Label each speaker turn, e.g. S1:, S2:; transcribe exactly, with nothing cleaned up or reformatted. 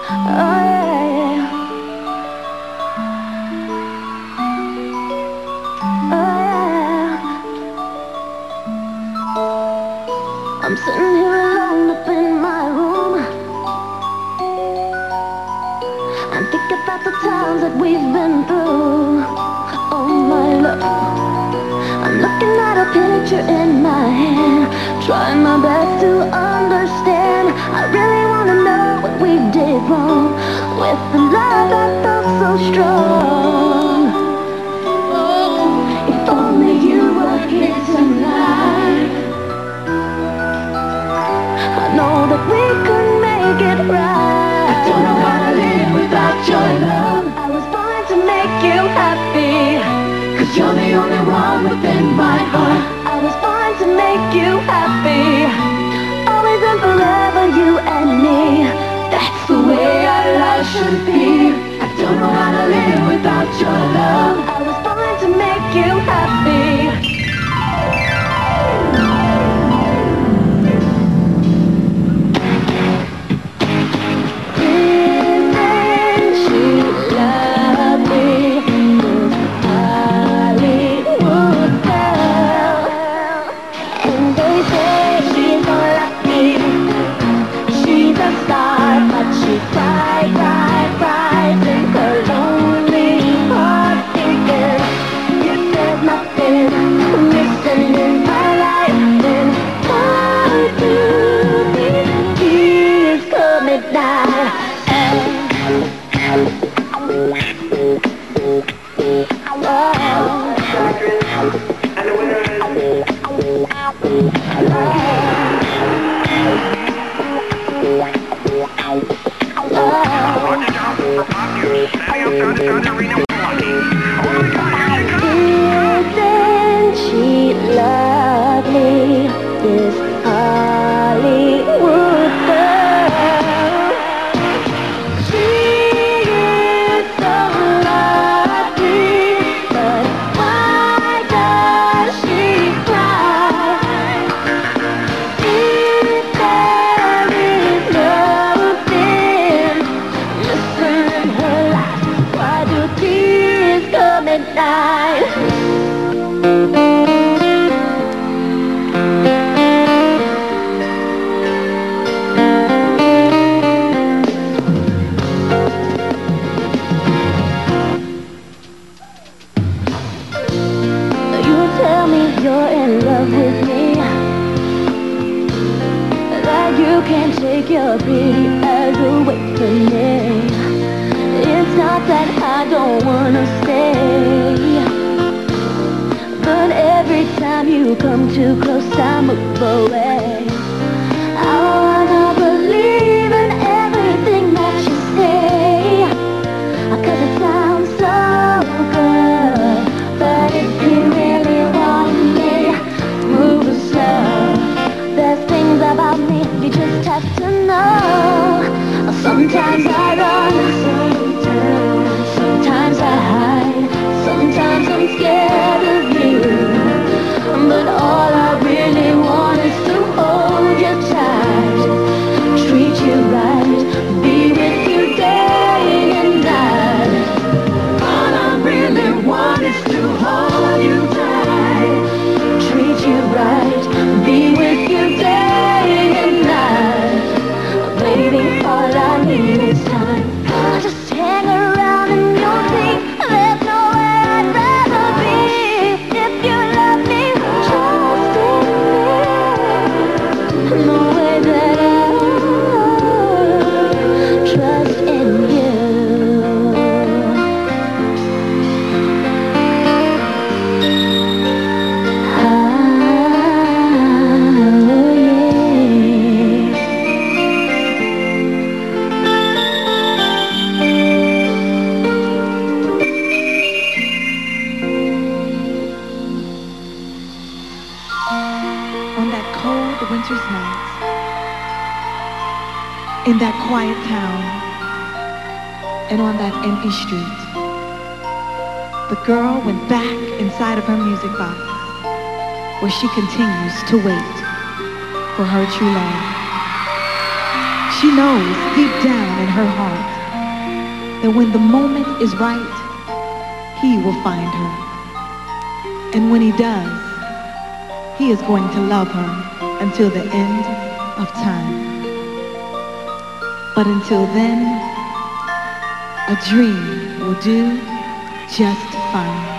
S1: I'm sitting here alone up in my room and think about the times that we've been through. Oh my love, I'm looking at a picture in my hand, trying my best to understand. I really wanna know what we did wrong with the love that felt so strong. Oh, if only you were here tonight, I know that we could make it right. I don't know how to live without your love. I was born to make you happy, 'cause you're the only one within my heart. I was born to make you happy, always and forever, you and me. That's the way our life should be. I don't know how to live without your love. I was born to make you happy. Isn't she lovely, this Hollywood girl? She is so lovely, but why does she cry? If there is nothing missing in her life, why do tears come at night? You tell me you're in love with me, that you can't take your pretty eyes away from me. It's not that I don't wanna stay, but every time you come too close I move away. I wanna believe in everything that you say, 'cause it sounds so good. But if you really want me, move slow. There's things about me you just have to know. Sometimes I run, sometimes I hide, sometimes I'm scared of you, but all I really want is to hold you tight, treat you right, be with you day and night. All I really want is to hold you tight, treat you right, be with you day and night. Baby, all I need is time. Just hang around and you'll see there's nowhere I'd rather be. If you love me, trust in me. No way that I'll trust in you.
S2: On that cold winter's night, in that quiet town, and on that empty street, the girl went back inside of her music box, where she continues to wait for her true love. She knows deep down in her heart that when the moment is right, he will find her. And when he does, he is going to love her until the end of time. But until then, a dream will do just fine.